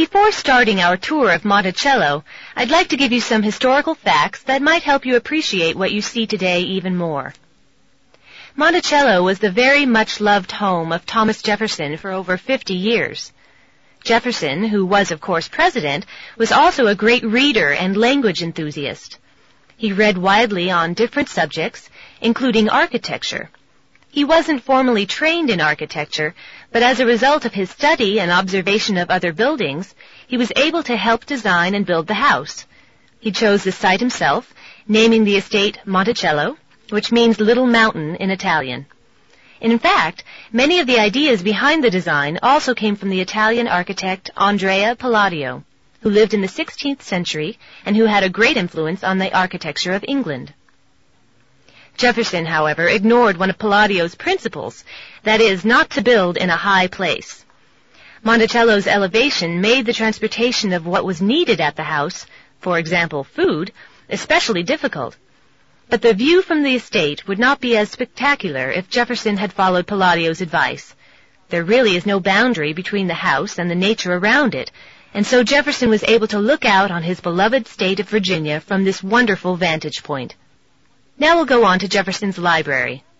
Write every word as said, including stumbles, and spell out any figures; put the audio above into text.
Before starting our tour of Monticello, I'd like to give you some historical facts that might help you appreciate what you see today even more. Monticello was the very much loved home of Thomas Jefferson for over fifty years. Jefferson, who was of course president, was also a great reader and language enthusiast. He read widely on different subjects, including architecture. He wasn't formally trained in architecture, but as a result of his study and observation of other buildings, he was able to help design and build the house. He chose the site himself, naming the estate Monticello, which means little mountain in Italian. In fact, many of the ideas behind the design also came from the Italian architect Andrea Palladio, who lived in the sixteenth century and who had a great influence on the architecture of England. Jefferson, however, ignored one of Palladio's principles, that is, not to build in a high place. Monticello's elevation made the transportation of what was needed at the house, for example, food, especially difficult. But the view from the estate would not be as spectacular if Jefferson had followed Palladio's advice. There really is no boundary between the house and the nature around it, and so Jefferson was able to look out on his beloved state of Virginia from this wonderful vantage point. Now we'll go on to Jefferson's library.